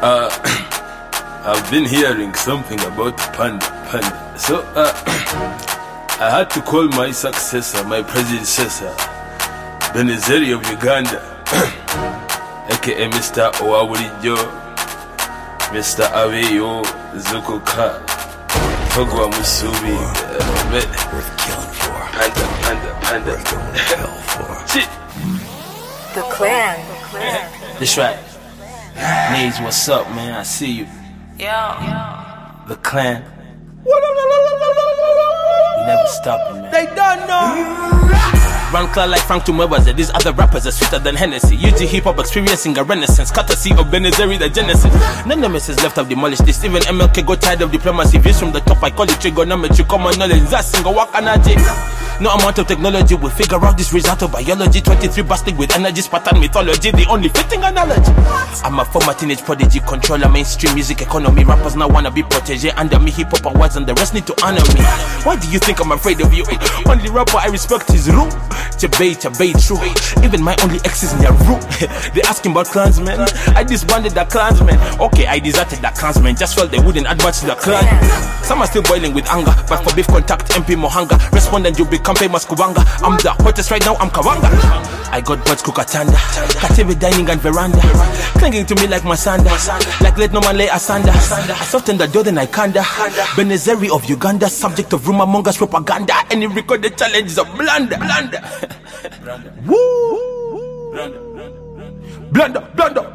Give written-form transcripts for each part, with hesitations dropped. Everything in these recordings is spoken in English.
I've been hearing something about Panda. So, I had to call my successor, my predecessor, Benezeri of Uganda, aka Mr. Owawulijo, Mr. Aweyo Zukuka, Togwa Musubi, worth killing for. Panda. Worth going to hell for. Shit. The Clan. That's right. Nage, what's up, man? I see you. The Clan. We never stopping, man. They don't know. Run cloud like Frank Tumwebaza. These other rappers are sweeter than Hennessy. UG hip-hop experiencing a renaissance, courtesy of Benezeri, the genesis. None nemesis left have demolished this. Even MLK got tired of diplomacy. Views from the top, I call it trigonometry. Common knowledge, that's single walk energy. No amount of technology will figure out this result of biology. 23 bastard with energy, Spartan mythology, the only fitting analogy. I'm a former teenage prodigy, controller mainstream music economy. Rappers now wanna be protege under me, hip-hop awards, and the rest need to honor me. Why do you think I'm afraid of you? Only rapper I respect is Ru. Chabay, true. Even my only ex is Nyaru. They asking about clansmen. I disbanded the clansmen. Okay, I deserted the clansmen. Just felt they wouldn't add much to the clan. Some are still boiling with anger, but for beef contact, MP Mohanga. Respondent, you'll become famous Kubanga. I'm the hottest right now, I'm Kawanga. I got birds Kukatanda, Katebe dining and veranda, clinging to me like Masanda, like let no man lay asunder. I soften the door then I kanda. Benezeri of Uganda, subject of rumor mongers propaganda. Any recorded challenge is a blunder. Woo! Blunder.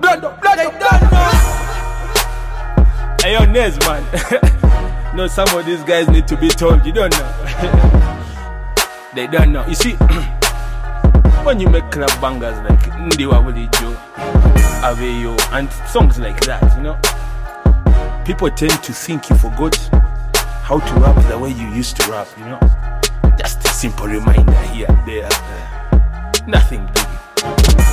Hey yo, Nez, man. No, some of these guys need to be told. You don't know. They don't know. You see, when you make club bangers like Ndiwa Wulijo, Aweyo, and songs like that, you know, people tend to think you forgot how to rap the way you used to rap, you know. Just a simple reminder here and there. Nothing big.